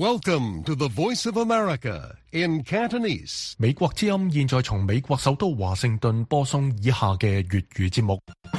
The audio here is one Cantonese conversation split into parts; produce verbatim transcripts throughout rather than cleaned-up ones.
Welcome to the Voice of America in Cantonese. 美國之音現在從美國首都華盛頓播送以下嘅粵語節目。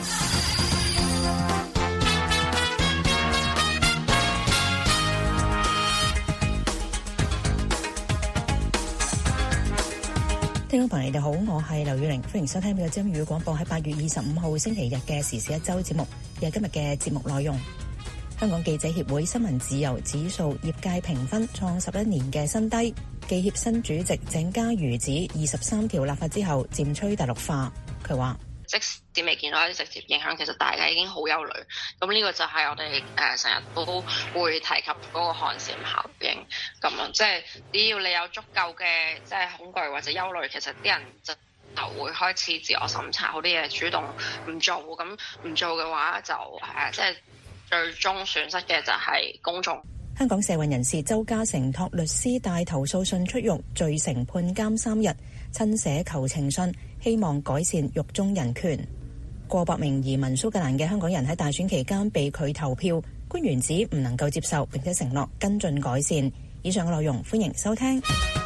聽眾朋友，你哋好，我係劉宇玲，歡迎收聽美國之音粵語廣播喺八月二十五號星期日嘅時事一周節目。又係今日嘅節目內容。香港記者協會新聞自由指數業界評分創十一年嘅新低，記協新主席鄭家瑜指二十三條立法之後漸趨大陸化。佢話即使未見到一啲直接影響，其實大家已經好憂慮。咁呢個就係我哋誒成日都會提及嗰個寒蟬效應咁樣，即係只要你有足夠嘅即係恐懼或者憂慮，其實啲人就就會開始自我審查，好啲嘢主動唔做。咁唔做嘅話就誒即係。最終損失嘅就係公眾。 香港社運人士周家成託律師帶投訴信出獄，罪成判監三日，親寫求情信，希望改善獄中人權。過百名移民蘇格蘭嘅香港人喺大選期間被拒投票，官員指唔能夠接受，並且承諾跟進改善。以上嘅內容歡迎收聽。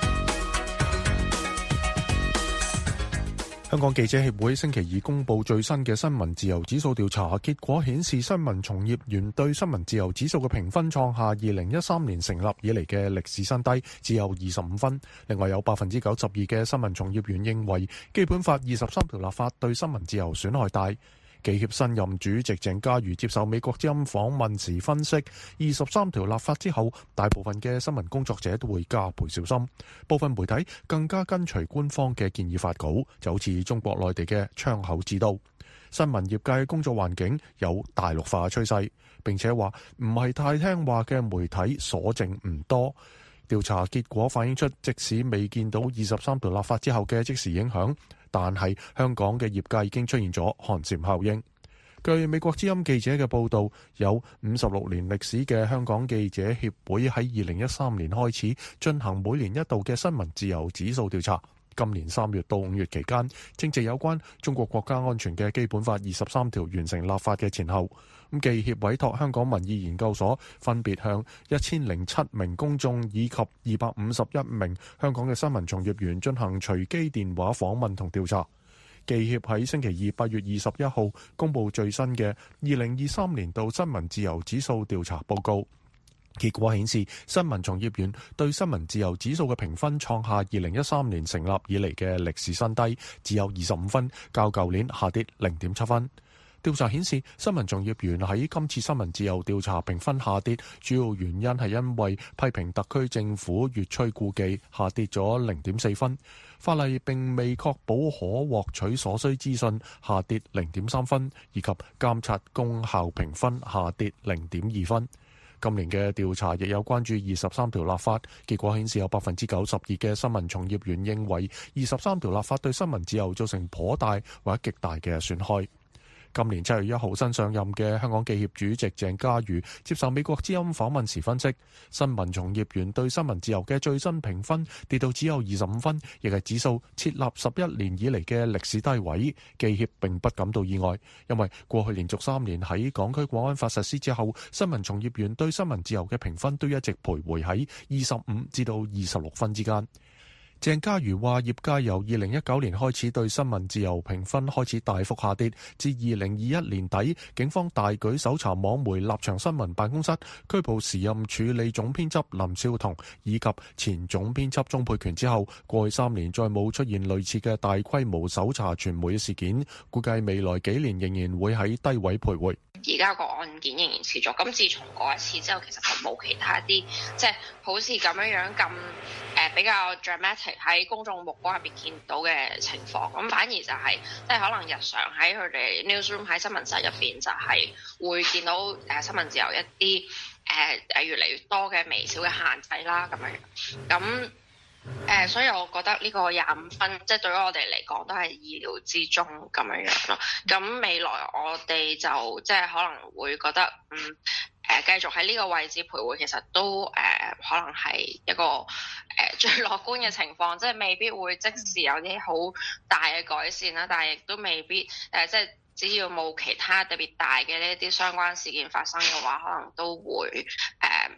香港記者協會星期二公布最新嘅新聞自由指數調查結果，顯示新聞從業員對新聞自由指數嘅評分創下二零一三年成立以嚟嘅歷史新低，只有二十五分。另外有百分之九十二嘅新聞從業員認為基本法二十三條立法對新聞自由損害大。記協新任主席鄭家瑜接受美國之音訪問時分析，二十三條立法之後，大部分嘅新聞工作者都會加倍小心，部分媒體更加跟隨官方嘅建議發稿，就好似中國內地嘅窗口之刀。新聞業界工作環境有大陸化趨勢，並且話唔係太聽話嘅媒體所剩唔多。調查結果反映出，即使未見到二十三條立法之後嘅即時影響，但係香港嘅業界已經出現咗寒蟬效應。據美國之音記者嘅報導，有五十六年歷史嘅香港記者協會喺二零一三年開始進行每年一度嘅新聞自由指數調查。今年三月到五月期間，正值有關中國國家安全嘅基本法二十三條完成立法嘅前後。咁記協委託香港民意研究所分別向一千零七名公眾以及二百五十一名香港嘅新聞從業員進行隨機電話訪問同調查。記協喺星期二八月二十一號公布最新嘅二零二三年度新聞自由指數調查報告。結果顯示，新聞從業員對新聞自由指數嘅評分創下二零一三年成立以嚟嘅歷史新低，只有二十五分，較舊年下跌零點七分。調查顯示，新聞從業員喺今次新聞自由調查評分下跌，主要原因係因為批評特區政府越趨顧忌，下跌咗零點四分；法例並未確保可獲取所需資訊，下跌零點三分；以及監察功效評分下跌零點二分。今年嘅調查亦有關注二十三條立法，結果顯示有百分之九十二嘅新聞從業員認為二十三條立法對新聞自由造成頗大或者極大嘅損害。今年七月一號新上任嘅香港記協主席鄭家瑜接受美國之音訪問時分析，新聞從業員對新聞自由嘅最新評分跌到只有二十五分，亦係指數設立十一年以嚟嘅歷史低位。記協並不感到意外，因為過去連續三年喺港區國安法實施之後，新聞從業員對新聞自由嘅評分都一直徘徊喺二十五至到二十六分之間。鄭家瑜話：業界由二零一九年開始對新聞自由評分開始大幅下跌，至二零二一年底，警方大舉搜查網媒立場新聞辦公室，拘捕時任署理總編輯林少彤以及前總編輯鍾沛權之後，過去三年再冇出現類似嘅大規模搜查傳媒嘅事件，估計未來幾年仍然會喺低位徘徊。 而家個案件仍然持續，咁自從嗰一次之後，其實係冇其他啲即係好似咁樣樣咁誒比較 dramatic 喺公眾目光入邊見到嘅情況，咁反而就係、是、即係可能日常喺佢哋 newsroom 喺新聞室入邊就係會見到誒、呃、新聞自由一啲誒誒越嚟越多嘅微小嘅限制啦咁樣，咁。誒、呃，所以我覺得呢個廿五分，即係對於我哋嚟講都係意料之中咁樣樣咯。咁未來我哋就即係可能會覺得，嗯，誒、呃，繼續喺呢個位置徘徊，其實都誒、呃，可能係一個誒、呃、最樂觀嘅情況，即係未必會即時有啲好大嘅改善啦，但係亦都未必誒、呃，即係。只要冇其他特別大嘅呢啲相關事件發生嘅話，可能都會誒誒、呃呃、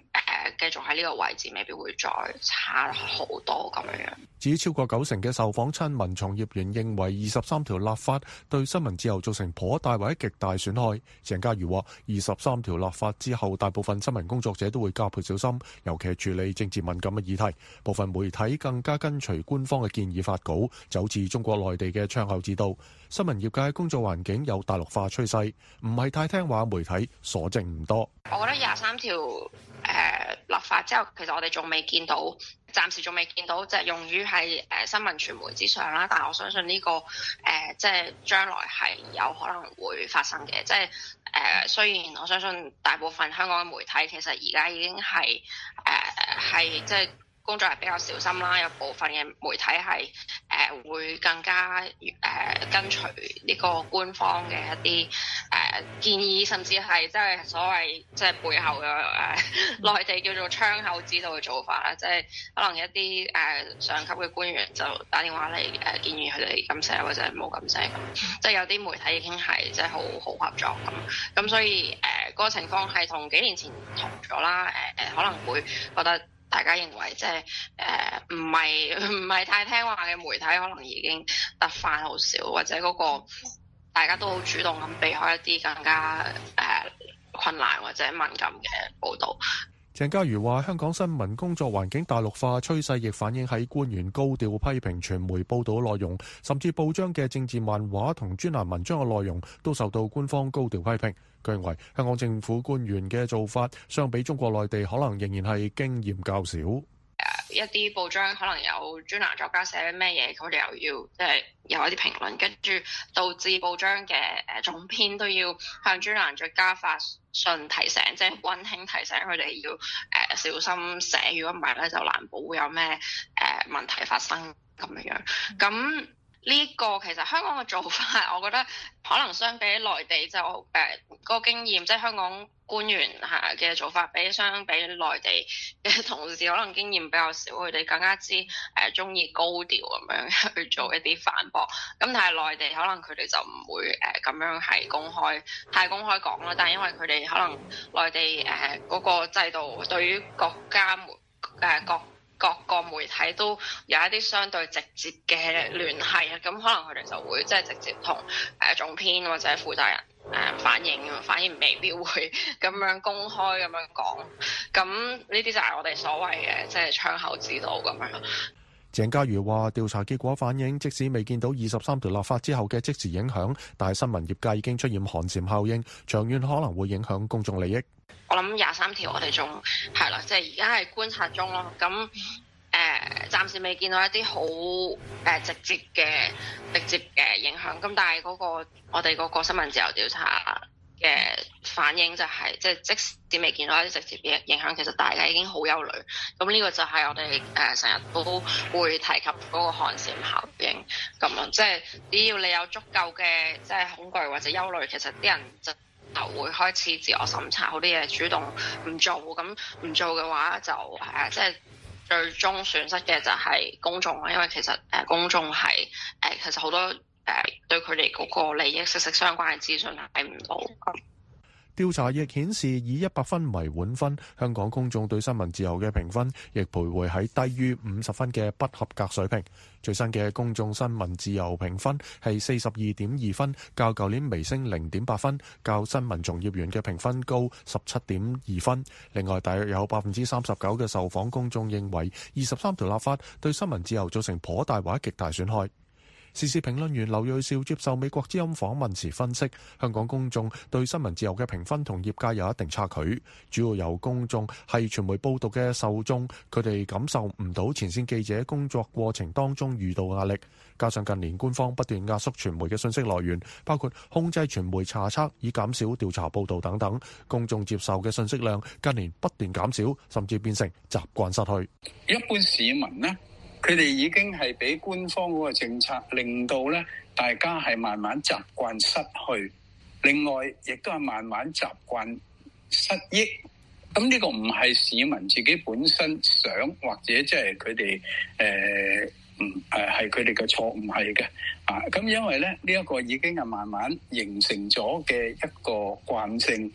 繼續喺呢個位置，未必會再差好多咁樣樣。 至於超過九成嘅受訪親民從業員認為二十三條立法對新聞自由造成頗大或者極大損害。鄭家瑜話：二十三條立法之後，大部分新聞工作者都會加倍小心，尤其係處理政治敏感嘅議題。部分媒體更加跟隨官方嘅建議發稿，就好似中國內地嘅窗口指導。新聞業界工作環境有大陸化趨勢，唔係太聽話媒體所剩唔多。 我覺得廿三條誒、呃、立法之後，其實我哋仲未見到，暫時仲未見到，即係用於係誒新聞傳媒之上啦。但係我相信呢、這個誒、呃、即係將來係有可能會發生嘅。即係誒、呃、雖然我相信大部分香港嘅媒體其實而家已經係誒係即係工作係比較小心啦，有部分嘅媒體係誒、呃、會更加誒、呃、跟隨呢個官方嘅一啲誒、呃、建議，甚至係即係所謂即係背後嘅誒、呃、內地叫做窗口指導嘅做法啦，即係可能一啲誒、呃、上級嘅官員就打電話嚟誒、呃、建議佢哋咁寫或者冇咁寫咁，即係有啲媒體已經係即係好好合作咁，咁所以誒嗰、呃那個情況係同幾年前唔同咗啦，誒、呃、誒可能會覺得。大家認為即係誒唔係唔係太聽話嘅媒體，可能已經得返好少，或者嗰個大家都好主動咁避開一啲更加誒、呃、困難或者敏感嘅報導。 鄭家瑜話：香港新聞工作環境大陸化趨勢，亦反映喺官員高調批評傳媒報導內容，甚至報章嘅政治漫畫同專欄文章嘅內容都受到官方高調批評。佢認為香港政府官員嘅做法，相比中國內地，可能仍然係經驗較少。 誒一啲報章可能有專欄作家寫咩嘢，佢哋又要即係有一啲評論，跟住導致報章嘅誒總編都要向專欄作家發信提醒，即係溫馨提醒佢哋要誒、呃、小心寫，如果唔係咧就難保會有咩誒、呃、問題發生咁樣樣。咁呢個其實香港嘅做法，我覺得可能相比內地就誒嗰、呃那個經驗，即係香港官員嚇嘅做法，比相比內地嘅同事可能經驗比較少，佢哋更加之誒鍾意高調咁樣去做一啲反駁。咁但係內地可能佢哋就唔會誒咁、呃、樣係公開太公開講啦。但係因為佢哋可能內地誒嗰、呃那個制度對於國家媒誒各。各個媒體都有一啲相對直接嘅聯繫啊，咁可能佢哋就會即係直接同誒總編或者負責人誒反映，反而未必會咁樣公開咁樣講。咁呢啲就係我哋所謂嘅即係窗口指導咁樣。 鄭家瑜話：調查結果反映，即使未見到二十三條立法之後嘅即時影響，但係新聞業界已經出現寒蟬效應，長遠可能會影響公眾利益。 我諗廿三條我哋仲係啦，即係而家係觀察中咯。咁誒、呃，暫時未見到一啲好誒直接嘅直接嘅影響。咁但係嗰、那個我哋嗰個新聞自由調查嘅反應就係、是，即係即使未見到一啲直接嘅影響，其實大家已經好憂慮。咁呢個就係我哋誒成日都會提及嗰個寒蟬效應咁樣，即係只要你有足夠嘅即係恐懼或者憂慮，其實啲人就就會開始自我審查，好啲嘢主動唔做，咁唔做嘅話就誒即係最終損失嘅就係公眾啦，因為其實誒公眾係誒其實好多誒對佢哋嗰個利益息息相關嘅資訊係睇唔到。 調查亦顯示，以一百分為滿分，香港公眾對新聞自由嘅評分亦徘徊喺低於五十分嘅不合格水平。最新嘅公眾新聞自由評分係四十二點二分，較舊年微升零點八分，較新聞從業員嘅評分高十七點二分。另外，大約有百分之三十九嘅受訪公眾認為，二十三條立法對新聞自由造成頗大或者極大損害。時事評論員劉銳紹接受美國之音訪問時分析，香港公眾對新聞自由嘅評分同業界有一定差距，主要由公眾係傳媒報導嘅受眾，佢哋感受唔到前線記者工作過程當中遇到壓力，加上近年官方不斷壓縮傳媒嘅信息來源，包括控制傳媒查冊以減少調查報導等等，公眾接受嘅信息量近年不斷減少，甚至變成習慣失去。 一般市民呢，佢哋已經係俾官方嗰個政策令到咧，大家係慢慢習慣失去。另外，亦都係慢慢習慣失憶。咁呢個唔係市民自己本身想，或者即係佢哋誒唔誒係佢哋嘅錯，唔係嘅啊。咁因為咧呢一個已經係慢慢形成咗嘅一個慣性。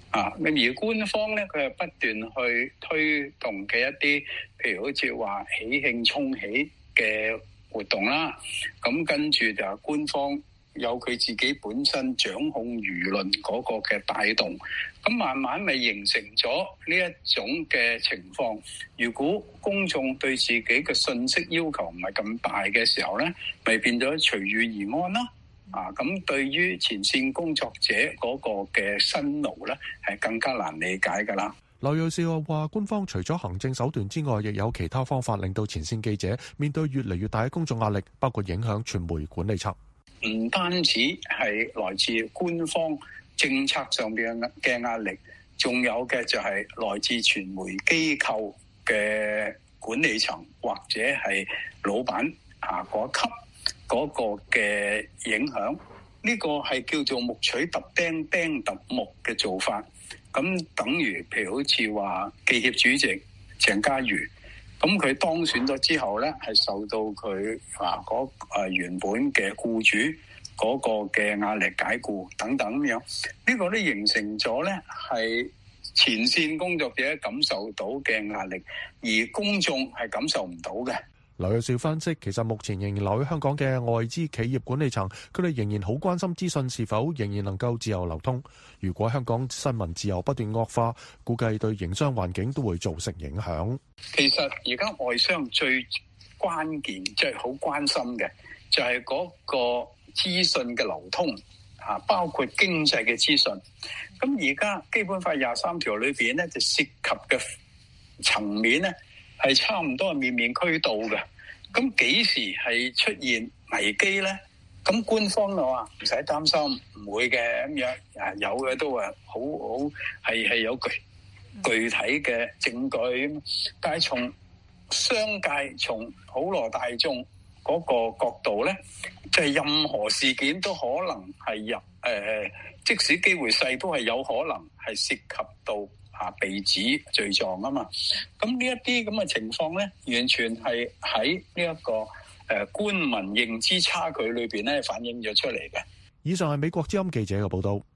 啊，而官方咧，佢係不斷去推動嘅一啲，譬如好似話喜慶沖喜嘅活動啦。咁跟住就係官方有佢自己本身掌控輿論嗰個嘅帶動，咁慢慢咪形成咗呢一種嘅情況。如果公眾對自己嘅信息要求唔係咁大嘅時候咧，咪變咗隨遇而安啦。啊，咁對於前線工作者嗰個嘅辛勞咧，係更加難理解噶啦。 劉銳紹又話，官方除咗行政手段之外，亦有其他方法令到前線記者面對越嚟越大嘅公眾壓力，包括影響傳媒管理層。 唔單止係來自官方政策上邊嘅壓力，仲有嘅就係來自傳媒機構嘅管理層或者係老闆啊嗰級嗰個嘅影響。呢個係叫做木取揼釘，釘揼木嘅做法。咁等於譬如好似話記協主席鄭家瑜，咁佢當選咗之後咧，係受到佢啊嗰誒原本嘅僱主嗰個嘅壓力解僱等等咁樣，呢個都形成咗咧係前線工作者感受到嘅壓力，而公眾係感受唔到嘅。 劉銳紹分析，其實目前仍然留喺香港嘅外資企業管理層，佢哋仍然好關心資訊是否仍然能夠自由流通。如果香港新聞自由不斷惡化，估計對營商環境都會造成影響。 其實而家外商最關鍵即係好關心嘅，就係嗰個資訊嘅流通啊，包括經濟嘅資訊。咁而家基本法廿三條裏邊咧，就涉及嘅層面咧，係差唔多係面面俱到嘅。咁幾時係出現危機咧？咁官方就話唔使擔心，唔會嘅咁樣。啊，有嘅都話好好係係有具具體嘅證據。但係從商界、從普羅大眾嗰個角度咧，就係任何事件都可能係入誒、呃，即使機會細，都係有可能係涉及到。啊，被指罪狀啊嘛，咁呢一啲咁嘅情況咧，完全係喺呢一個誒、呃、官民認知差距裏邊咧反映咗出嚟嘅。 以上係美國之音記者嘅報道。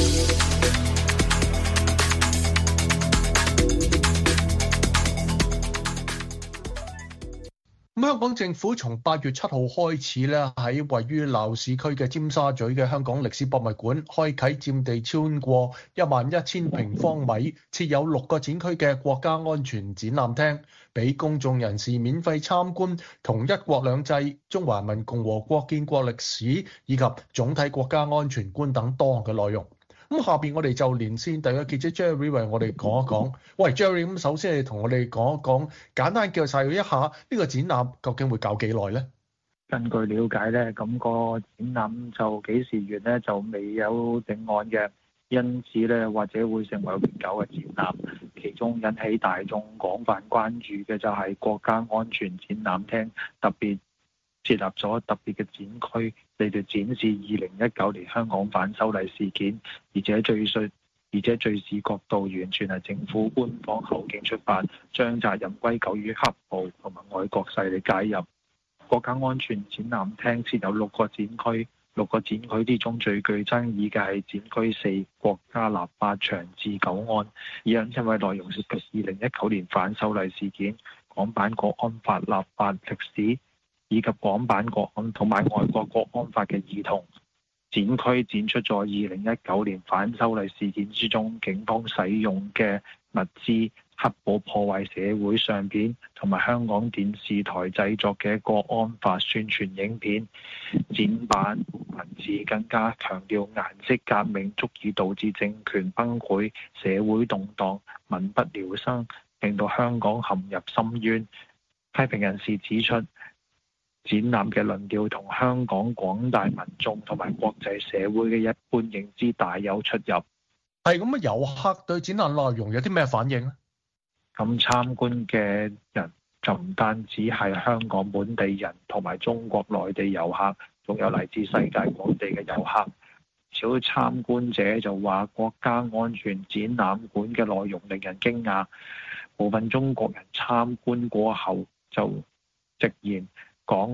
香港政府從八月七號開始咧，喺位於鬧市區嘅尖沙咀嘅香港歷史博物館開啟佔地超過一萬一千平方米、設有六個展區嘅國家安全展覽廳，俾公眾人士免費參觀同一國兩制、中華人民共和國建國歷史以及總體國家安全觀等多項嘅內容。咁下邊我哋就連線第一個記者 Jerry 為我哋講一講。喂 Jerry，咁首先你同我哋講一講，簡單介紹一下呢個展覽究竟會搞幾耐呢？ 根據了解咧，咁個展覽就幾時完咧就未有定案嘅，因此咧或者會成為永久嘅展覽。其中引起大眾廣泛關注嘅就係國家安全展覽廳特別設立咗特別嘅展區嚟到展示二零一九年香港反修例事件，而且敘述，而且敘事角度完全係政府官方後勁出發，將責任歸咎於黑暴同埋外國勢力介入。國家安全展覽廳設有六個展區，六個展區之中最具爭議嘅係展區四國家立法長治久安，因因為內容涉及二零一九年反修例事件、港版國安法立法歷史，以及港版國安同埋外國國安法嘅兒童。展區展出咗二零一九年反修例事件之中警方使用嘅物資、黑暴破壞社會相片同埋香港電視台製作嘅國安法宣傳影片。展板文字更加強調顏色革命足以導致政權崩潰、社會動盪、民不聊生，令到香港陷入深淵。批評人士指出，展覽嘅論調同香港廣大民眾同埋國際社會嘅一般認知大有出入。 係咁啊，遊客對展覽內容有啲咩反應咧？ 咁參觀嘅人就唔單止係香港本地人同埋中國內地遊客，仲有嚟自世界各地嘅遊客。少參觀者就話國家安全展覽館嘅內容令人驚訝，部分中國人參觀過後就直言講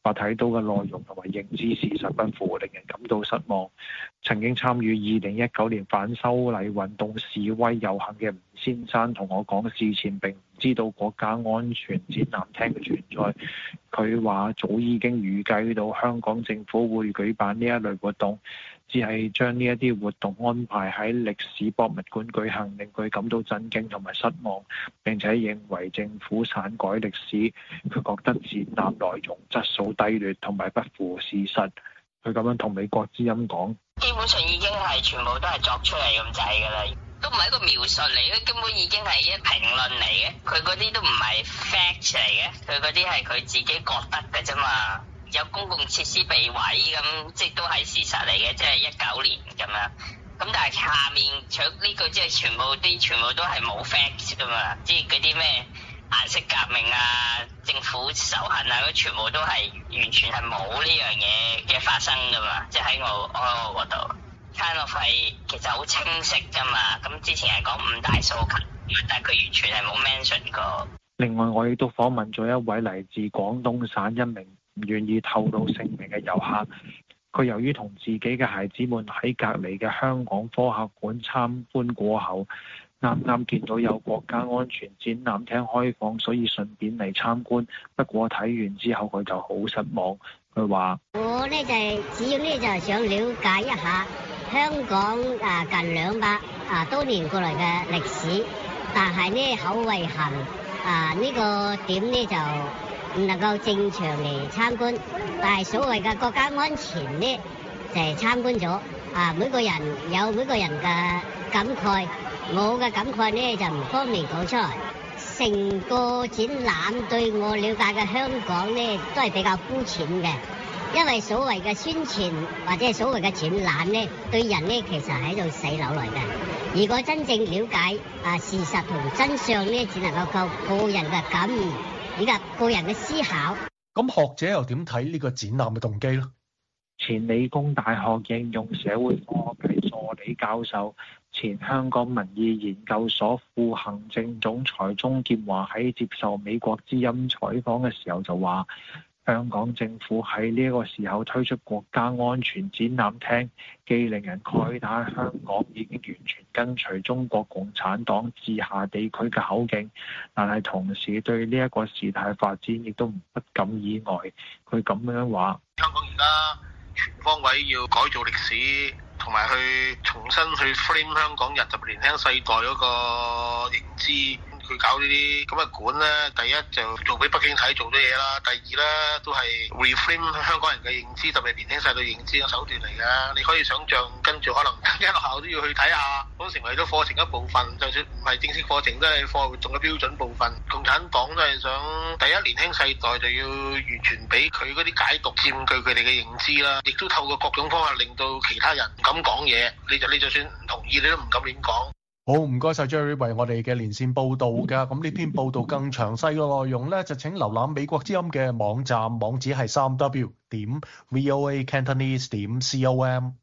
話睇到嘅內容同埋認知事實不符，令人感到失望。曾經參與二零一九年反修例運動示威遊行嘅吳先生同我講，事前並唔知道國家安全展覽廳嘅存在。佢話早已經預計到香港政府會舉辦呢一類活動，只係將呢一啲活動安排喺歷史博物館舉行，令佢感到震驚同埋失望，並且認為政府篡改歷史。佢覺得展覽內容質素低劣同埋不符事實。佢咁樣同美國之音講， 基本上已經係全部都係作出嚟咁滯㗎啦，都唔係一個描述嚟嘅，根本已經係一評論嚟嘅。佢嗰啲都唔係 fact 嚟嘅，佢嗰啲係佢自己覺得嘅啫嘛。有公共設施被毀咁，即係都係事實嚟嘅，即係一九年咁樣。咁但係下面除呢句，即係全部啲全部都係冇 fact 㗎嘛，即係嗰啲咩顏色革命啊、政府仇恨啊，嗰全部都係完全係冇呢樣嘢嘅發生噶嘛，即係喺我我嗰度，kind of係其實好清晰噶嘛。咁之前係講五大訴求，但係佢完全係冇 mention 過。 另外，我亦都訪問咗一位嚟自廣東省一名唔願意透露姓名嘅遊客。佢由於同自己嘅孩子們喺隔離嘅香港科學館參觀過後，啱啱見到有國家安全展覽廳開放，所以順便嚟參觀。不過睇完之後佢就好失望。佢話： 我呢就主要呢就係想了解一下香港啊近兩百啊多年過嚟嘅歷史，但係呢好遺憾啊呢個點呢就唔能夠正常嚟參觀。但係所謂嘅國家安全呢就係參觀咗啊，每個人有每個人嘅感慨。我嘅感慨呢就唔方便講出來。成個展覽對我了解嘅香港呢都係比較膚淺嘅，因為所謂嘅宣傳或者係所謂嘅展覽呢，對人呢其實係喺度洗腦嚟嘅。如果真正了解啊事實同真相呢，只能夠靠個人嘅感悟以及個人嘅思考。 咁學者又點睇呢個展覽嘅動機呢？ 前理工大學應用社會科學系助理教授、前香港民意研究所副行政總裁鍾劍華喺接受美國之音採訪嘅時候就話，香港政府喺呢個時候推出國家安全展覽廳，既令人慨嘆香港已經完全跟隨中國共產黨治下地區嘅口徑，但係同時對呢一個事態發展亦都不感意外。佢咁樣話： 香港而家全方位要改造歷史，同埋去重新去 frame 香港人特別年輕世代嗰個認知。佢搞呢啲咁嘅館咧，第一就做俾北京睇做啲嘢啦，第二咧都係 reframe 香港人嘅認知，特別年輕世代認知嘅手段嚟嘅。你可以想象，跟住可能間學校都要去睇下，咁成為咗課程一部分，就算唔係正式課程，都係課外活動嘅標準部分。共產黨都係想第一年輕世代就要完全俾佢嗰啲解讀佔據佢哋嘅認知啦，亦都透過各種方法令到其他人唔敢講嘢。你就你就算唔同意，你都唔敢亂講。 好，唔該晒 Jerry 為我哋嘅連線報道㗎。咁呢篇報道更詳細嘅內容呢，就請瀏覽美國之音嘅網站，網址係三 w 點 voa cantonese 點 com。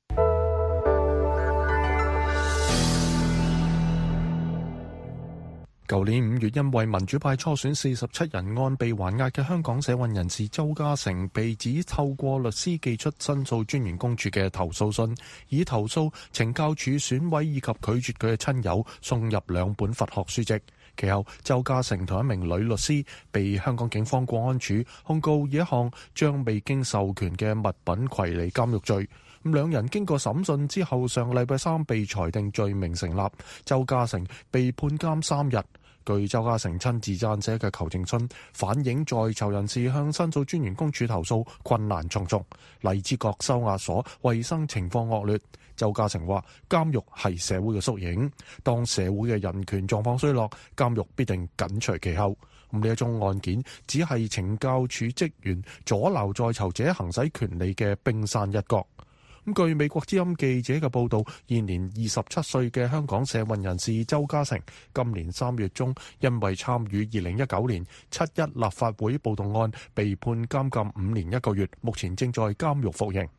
舊年五月，因為民主派初選四十七人案被還押嘅香港社運人士鄒家成，被指透過律師寄出申訴專員公署嘅投訴信，以投訴懲教署選委以及拒絕佢嘅親友送入兩本佛學書籍。其後，鄒家成同一名女律師被香港警方國安處控告以一項將未經授權嘅物品攜離監獄罪。咁兩人經過審訊之後，上禮拜三被裁定罪名成立，鄒家成被判監三日。據鄒家成親自撰寫嘅求情信反映，在囚人士向申訴專員公署投訴困難重重，荔枝角收押所衛生情況惡劣。鄒家成話：監獄係社會嘅縮影，當社會嘅人權狀況衰落，監獄必定緊隨其後。咁呢一宗案件只係懲教署職員阻撓在囚者行使權利嘅冰山一角。咁據美國之音記者嘅報道，現年二十七歲嘅香港社運人士鄒家成，今年三月中因為參與二零一九年七一立法會暴動案，被判監禁五年一個月，目前正在監獄服刑。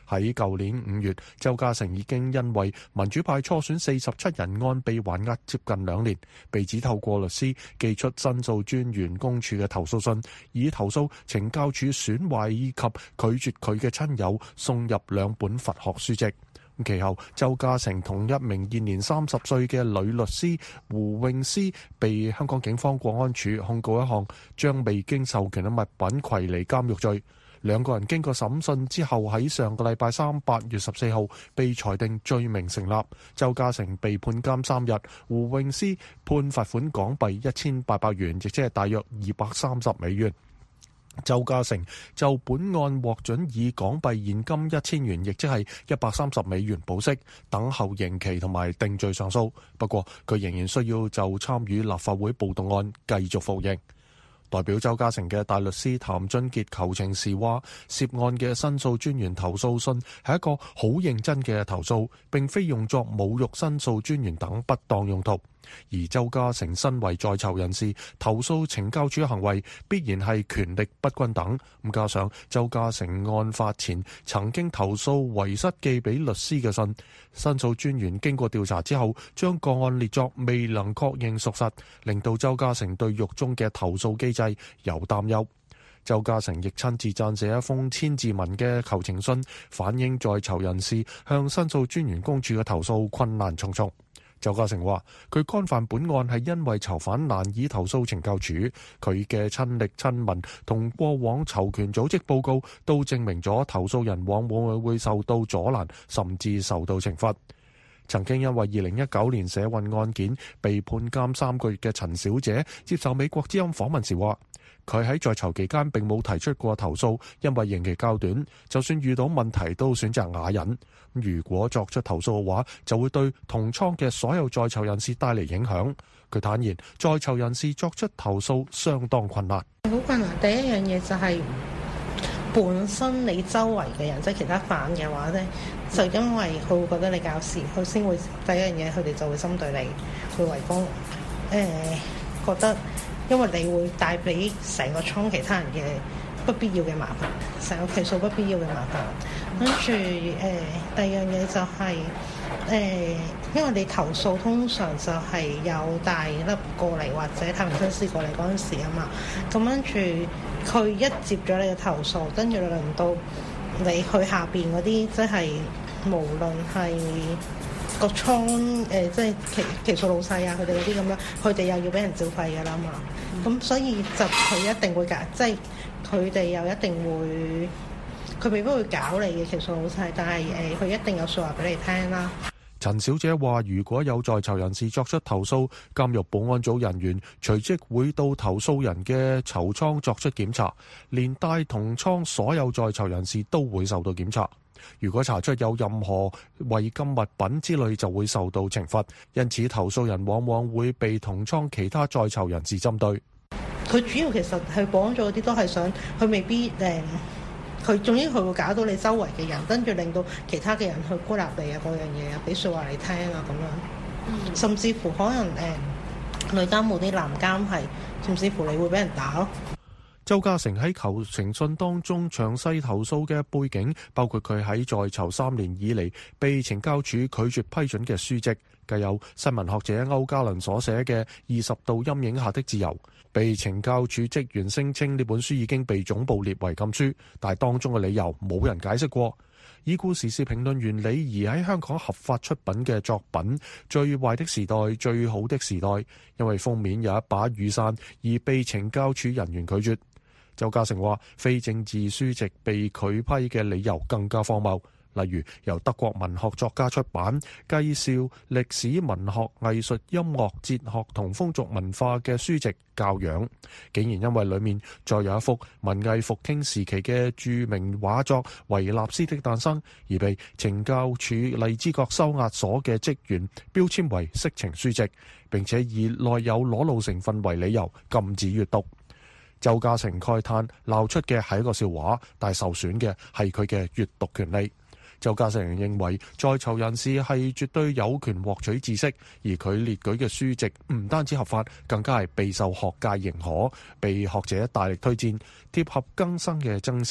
喺舊年五月，鄒家成已經因為民主派初選四十七人案被還押接近兩年，被指透過律師寄出申訴專員公署嘅投訴信，以投訴懲教署損壞以及拒絕佢嘅親友送入兩本佛學書籍。其後，鄒家成同一名現年三十歲嘅女律師胡詠詩被香港警方國安處控告一項將未經授權嘅物品攜離監獄罪。兩個人經過審訊之後，喺上個禮拜三八月十四號被裁定罪名成立，鄒家成被判監三日，胡詠詩判罰款港幣一千八百元，亦即係大約二百三十美元。鄒家成就本案獲准以港幣現金一千元，亦即係一百三十美元保釋，等候刑期同埋定罪上訴。不過佢仍然需要就參與立法會暴動案繼續服刑。代表鄒家成嘅大律師譚俊傑求情時話，涉案嘅申訴專員投訴信係一個好認真嘅投訴，並非用作侮辱申訴專員等不當用途。而鄒家成身為在囚人士，投訴懲教署行為必然係權力不均等。咁加上鄒家成案發前曾經投訴遺失寄俾律師嘅信，申訴專員經過調查之後，將個案列作未能確認屬實，令到鄒家成對獄中嘅投訴機制有擔憂。鄒家成亦親自撰寫一封千字文嘅求情信，反映在囚人士向申訴專員公署嘅投訴困難重重。鄒家成話：佢干犯本案係因為囚犯難以投訴懲教署，佢嘅親歷親聞同過往囚權組織報告都證明咗投訴人往往會受到阻攔，甚至受到懲罰。曾經因為二零一九年社運案件被判監三個月嘅陳小姐接受美國之音訪問時話：佢喺在囚期間並冇提出過投訴，因為刑期較短，就算遇到問題都選擇啞忍。如果作出投訴嘅話，就會對同倉嘅所有在囚人士帶嚟影響。佢坦言，在囚人士作出投訴相當困難。 好困難，第一樣嘢就係本身你周圍嘅人，即係其他犯嘅話咧，就因為佢會覺得你搞事，佢先會第一樣嘢，佢哋就會針對你，會圍攻。誒、呃，覺得因為你會帶俾成個倉其他人嘅不必要嘅麻煩，成個期數不必要嘅麻煩。跟住誒，第二樣嘢就係、是、誒、呃，因為你投訴通常就係有大粒過嚟或者太平紳士過嚟嗰陣時啊嘛，咁跟住佢一接咗你嘅投訴，跟住輪到你去下邊嗰啲，即係無論係個倉誒、呃，即係期期數老細啊，佢哋嗰啲咁樣，佢哋又要俾人照肺㗎啦嘛，咁、嗯、所以就佢一定會搞，即係佢哋又一定會。佢未必會搞你嘅，其實好細，但係誒，佢一定有説話俾你聽啦。 陳小姐話：如果有在囚人士作出投訴，監獄保安組人員隨即會到投訴人嘅囚倉作出檢查，連帶同倉所有在囚人士都會受到檢查。如果查出有任何違禁物品之類，就會受到懲罰。因此，投訴人往往會被同倉其他在囚人士針對。 佢主要其實係保安組嗰啲都係想，佢未必誒。佢總之佢會搞到你周圍嘅人，跟住令到其他嘅人去孤立你啊，嗰樣嘢啊，俾説話你聽啊咁樣，嗯、甚至乎可能誒、呃、女監冇啲男監係，甚至乎你會俾人打咯。 鄒家成喺求情信當中詳細投訴嘅背景，包括佢喺在，在囚三年以嚟被懲教署拒絕批准嘅書籍，繼有新聞學者歐嘉倫所寫嘅《二十道陰影下的自由》，被懲教署職員聲稱呢本書已經被總部列為禁書，但係當中嘅理由冇人解釋過。已故時事評論員李儀喺香港合法出品嘅作品《最壞的時代，最好的時代》，因為封面有一把雨傘而被懲教署人員拒絕。鄒家成話：非政治書籍被拒批嘅理由更加荒謬，例如由德國文學作家出版介紹歷史、文學、藝術、音樂、哲學同風俗文化嘅書籍《教養》，竟然因為裡面再有一幅文藝復興時期嘅著名畫作《維納斯的誕生》，而被懲教署荔枝角收押所嘅職員標籤為色情書籍，並且以內有裸露成分為理由禁止閱讀。鄒家成慨嘆，鬧出嘅係一個笑話，但係受損嘅係佢嘅閱讀權利。鄒家成認為，在囚人士係絕對有權獲取知識，而佢列舉嘅書籍唔單止合法，更加係備受學界認可，被學者大力推薦，貼合更新嘅精神。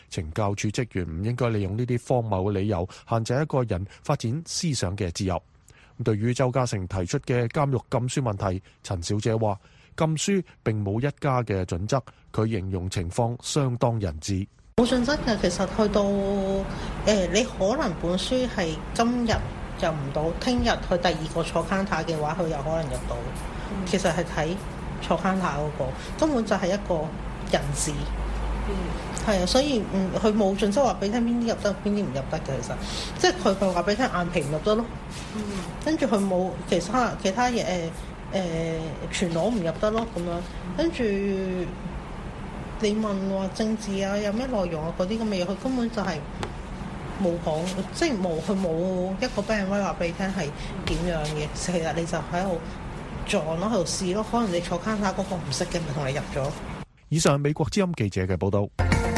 懲教處職員唔應該利用呢啲荒謬嘅理由限制一個人發展思想嘅自由。對於鄒家成提出嘅監獄禁書問題，陳小姐話禁書並冇一家嘅準則，佢形容情況相當人治。 冇準則嘅，其實去到誒、呃，你可能本書係今日入唔到，聽日去第二個坐 counter 嘅話，佢又可能入到。嗯、其實係睇坐 counter 嗰個，根本就係一個人治。嗯，係啊，所以嗯，佢冇準則話俾你聽邊啲入得，邊啲唔入得嘅。其實，即係佢佢話俾你聽眼皮唔入得咯。嗯，跟住佢冇其他其他嘢誒誒全裸唔入得咯咁樣。跟住你問話政治啊，有咩內容啊嗰啲咁嘅嘢，佢根本就係冇講，即係冇佢冇一個俾人威話俾你聽係點樣嘅。其實你就喺度撞咯，喺度試咯。可能你坐卡塔嗰個唔識嘅，咪同你入咗。 以上美國之音記者嘅報道。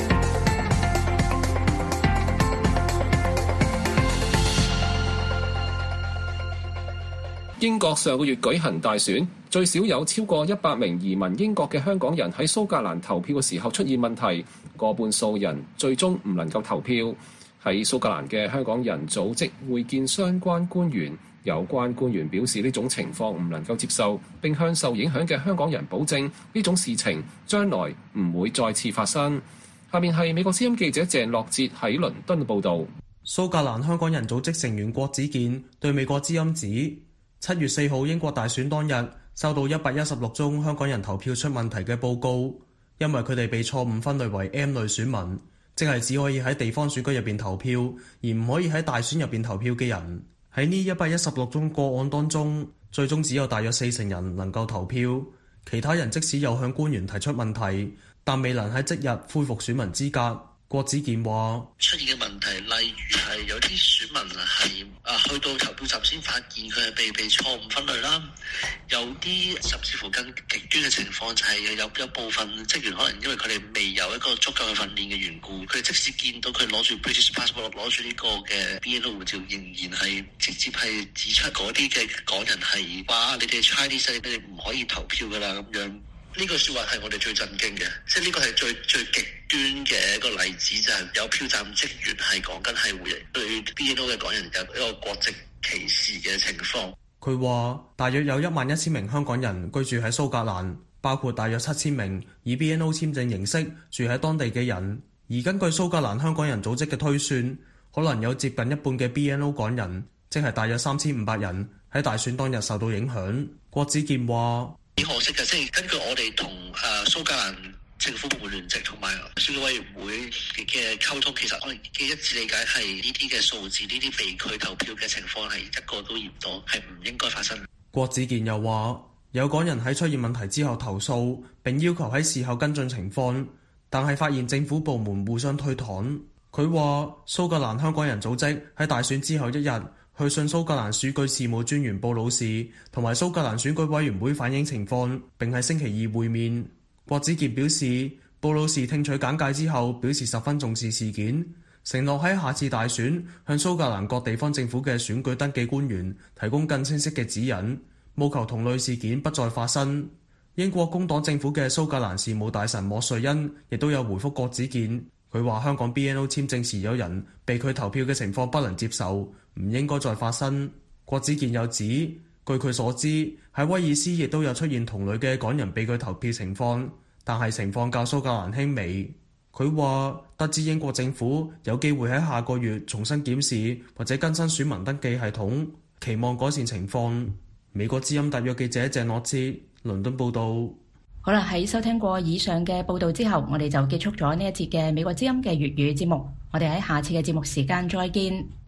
英國上個月舉行大選，最少有超過一百名移民英國嘅香港人喺蘇格蘭投票嘅時候出現問題，過半數人最終唔能夠投票。喺蘇格蘭嘅香港人組織會見相關官員，有關官員表示呢種情況唔能夠接受，並向受影響嘅香港人保證呢種事情將來唔會再次發生。下面係美國之音記者鄭樂哲喺倫敦嘅報導。 蘇格蘭香港人組織成員郭子健對美國之音指，七月四號英國大選當日收到一百一十六宗香港人投票出問題嘅報告，因為佢哋被錯誤分類為 M 類選民，即係只可以喺地方選舉入邊投票，而唔可以喺大選入邊投票嘅人。喺呢一百一十六宗個案當中，最終只有大約四成人能夠投票，其他人即使有向官員提出問題，但未能喺即日恢復選民資格。郭子健話： 出現嘅問題，例如係有啲選民係啊去到投票站先發現佢係被被錯誤分類啦，有啲甚至乎更極端嘅情況就係有有部分職員可能因為佢哋未有一個足夠嘅訓練嘅緣故，佢即使見到佢攞住 British passport 攞住呢個嘅 B N O 護照，仍然係直接係指出嗰啲嘅港人係話你哋 Chinese 你哋唔可以投票㗎啦咁樣。呢個説話係我哋最震驚嘅，即係呢個係最最極端嘅一個例子，就係、是、有票站職員係講緊係會對 B N O 嘅港人有一個國籍歧視嘅情況。 佢話大約有一萬一千名香港人居住喺蘇格蘭，包括大約七千名以 B N O 簽證形式住喺當地嘅人，而根據蘇格蘭香港人組織嘅推算，可能有接近一半嘅 B N O 港人，即係大約三千五百人喺大選當日受到影響。郭子健話： 幾可惜嘅，即係根據我哋同誒蘇格蘭政府部門聯席同埋選舉委員會嘅溝通，其實我哋嘅一致理解係呢啲嘅數字，呢啲被拒投票嘅情況係一個都嫌多，係唔應該發生。 郭子健又話：有港人喺出現問題之後投訴，並要求喺事後跟進情況，但係發現政府部門互相推搪。佢話蘇格蘭香港人組織喺大選之後一日，去信蘇格蘭選舉事務專員布魯士同埋蘇格蘭選舉委員會反映情況，並喺星期二會面。郭子健表示，布魯士聽取簡介之後，表示十分重視事件，承諾喺下次大選向蘇格蘭各地方政府嘅選舉登記官員提供更清晰嘅指引，務求同類事件不再發生。英國工黨政府嘅蘇格蘭事務大臣莫瑞恩亦都有回覆郭子健，佢話香港 B N O 簽證持有人被拒投票嘅情況不能接受，唔應該再發生。郭子健又指，據佢所知，喺威爾斯亦都有出現同類嘅港人被拒投票情況，但係情況較蘇格蘭輕微。佢話得知英國政府有機會喺下個月重新檢視或者更新選民登記系統，期望改善情況。美國之音特約記者鄭樂之倫敦報道。 好啦，喺收聽過以上嘅報道之後，我哋就結束咗呢一節嘅美國之音嘅粵語節目。我哋喺下次嘅節目時間再見。